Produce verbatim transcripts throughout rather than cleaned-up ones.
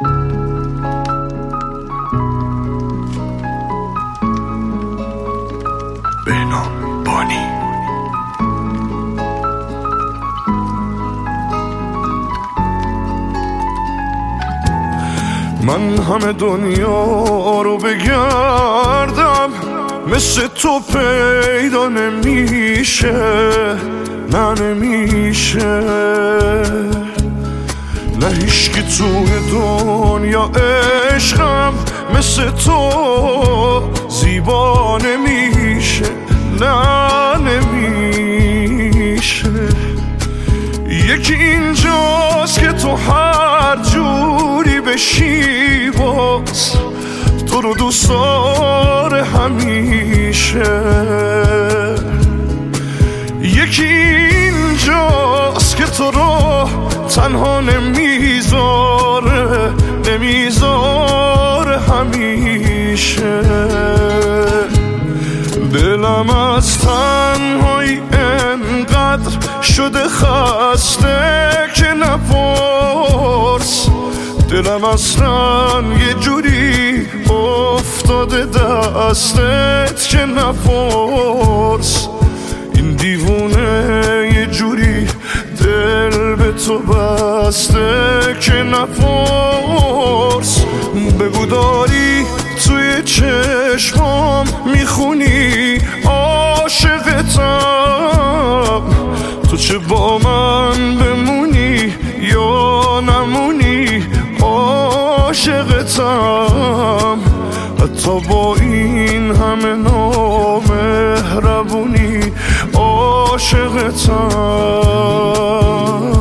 بهنام بانی. من همه دنیا رو بگردم، مثل تو پیدا نمیشه، نه نمیشه، نه هیچکی توی دنیا عشقم مثل تو زیبا نمیشه، نه نمیشه. یکی اینجاست که تو هر جوری بشی باز تو رو دوست داره همیشه. یکی اینجاست که تو رو تنها نمیذاره، نمیذاره همیشه. دلم از تنهایی انقدر شده خسته که نپرس، دلم اصلا یه جوری افتاده دستت که نپرس. این دیوونه یه جوری دل به تو بسته که نپرس. بگو داری توی چشمام میخونی عاشقتم، تو چه با من بمونی یا نمونی عاشقتم. حتی با این همه نامهربونی عاشقتم.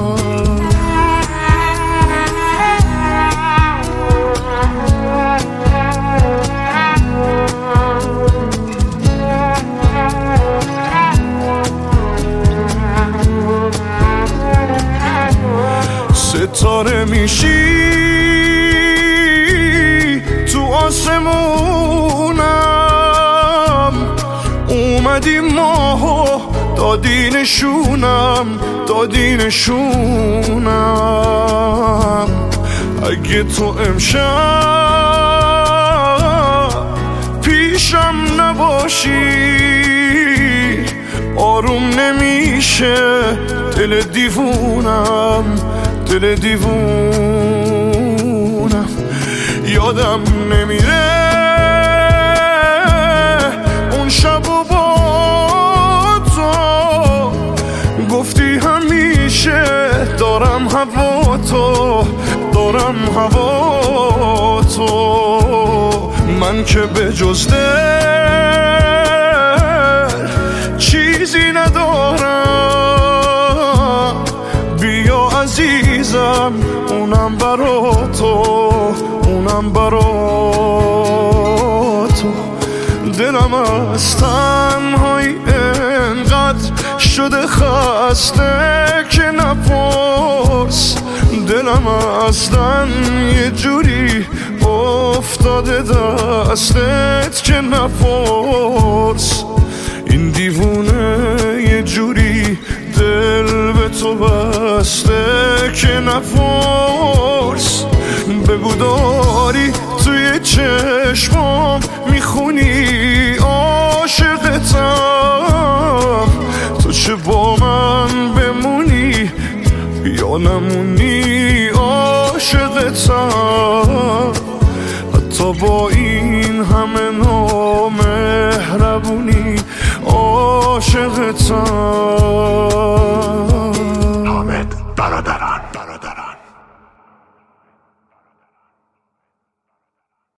ستاره میشی تو آسمونم، اومدی ماهو دادی نشونم، دادی نشونم. اگه تو امشب پیشم نباشی آروم نمیشه دل دیوونم، دل دیوونم. یادم نمیره اون شب و با تو گفتی همیشه دارم هوا تو، دارم هوا تو. من که به جز دل چیزی ندارم، بیا عزیزم اونم برا تو، اونم برا تو. دلم از تنهایی انقدر شده خسته که نپرس، دلم اصلا یه جوری افتاده دستت که نپرس. این دیوونه یه جوری دل به تو بسته که نپرس. بگو داری توی چشمام میخونی عاشقتم، تو چه با من بمونی یا نمونی عاشقتم. حتی با این همه نامهربونی عاشقتم.